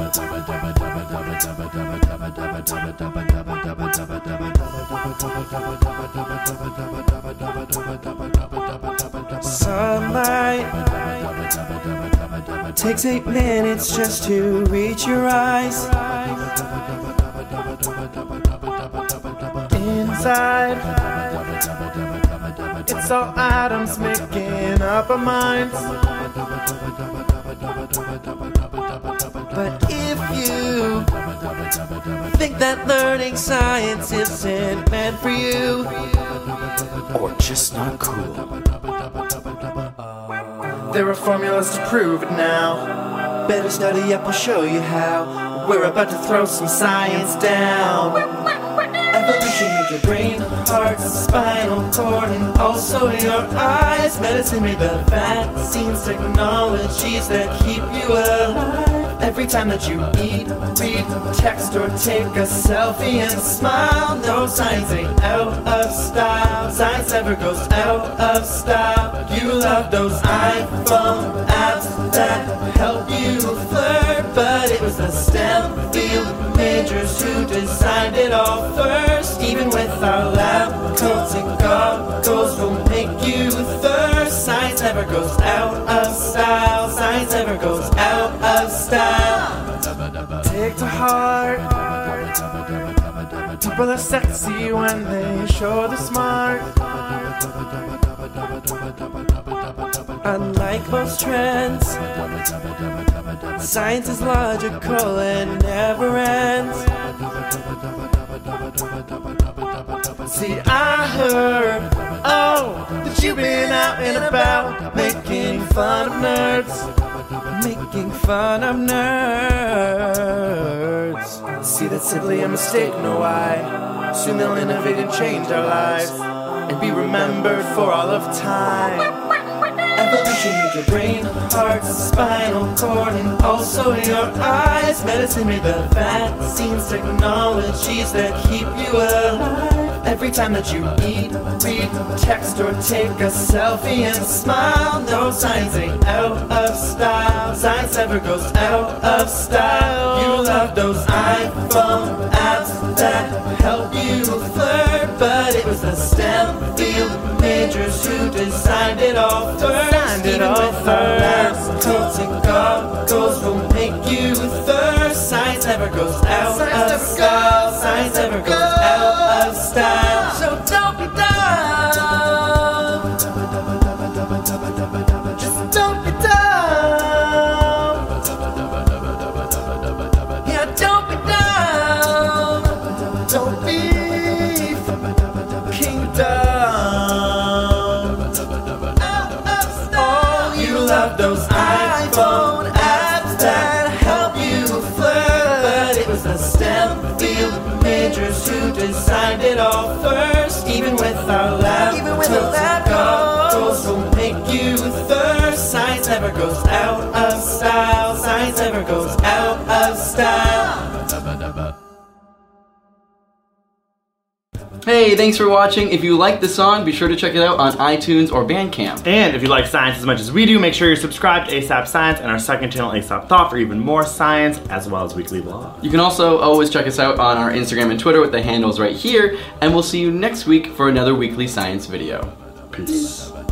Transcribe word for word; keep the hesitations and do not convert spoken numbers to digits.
Sunlight takes eight minutes just to reach your eyes. Inside, it's all atoms making up our minds. But if you think that learning science isn't meant for you, or just not cool, there are formulas to prove it now. Better study up, I'll show you how. We're about to throw some science down. Evolution made your brain, heart, spinal cord, and also your eyes. Medicine made the vaccines, technologies that keep you alive. Every time that you eat, read, text, or take a selfie and smile, no, science ain't out of style. Science never goes out of style. You love those iPhone apps that help you flirt, but it was the STEM field majors who designed it all first. Even with our lab coats and goggles, we'll make you thirst. Science never goes out of style. Science never goes out of style. Take to heart, people are sexy when they show they're smart. Unlike most trends, science is logical and never ends. See, I heard, oh, that you've been out and about making fun of nerds. Making fun of nerds. See, that's simply a mistake, no I. Soon they'll innovate and change our lives, and be remembered for all of time. Evolution made your brain, heart, spinal cord, and also your eyes. Medicine made the vaccines, technologies that keep you alive. Every time that you eat, read, text, or take a selfie and smile, no, science ain't out of style. Science never goes out of style. You love those iPhone apps that help you flirt, but it was the STEM field majors who designed it all first. Even with our labs, coats, and goggles, we'll make you thirst. Science never goes out of style. Science never goes out of style. So don't be dumb. Just don't be dumb. Yeah, don't be dumb. Don't be fucking dumb. Oh, you love those iPhone apps that help you flirt, but it was the STEM field majors who designed it all first. Even with our lab, even with the lab goggles, will make you thirst. Science never goes out of style. Science never goes out of style. Hey, thanks for watching. If you like the song, be sure to check it out on iTunes or Bandcamp. And if you like science as much as we do, make sure you're subscribed to ASAP Science and our second channel, ASAP Thought, for even more science, as well as weekly vlogs. You can also always check us out on our Instagram and Twitter with the handles right here, and we'll see you next week for another weekly science video. Peace.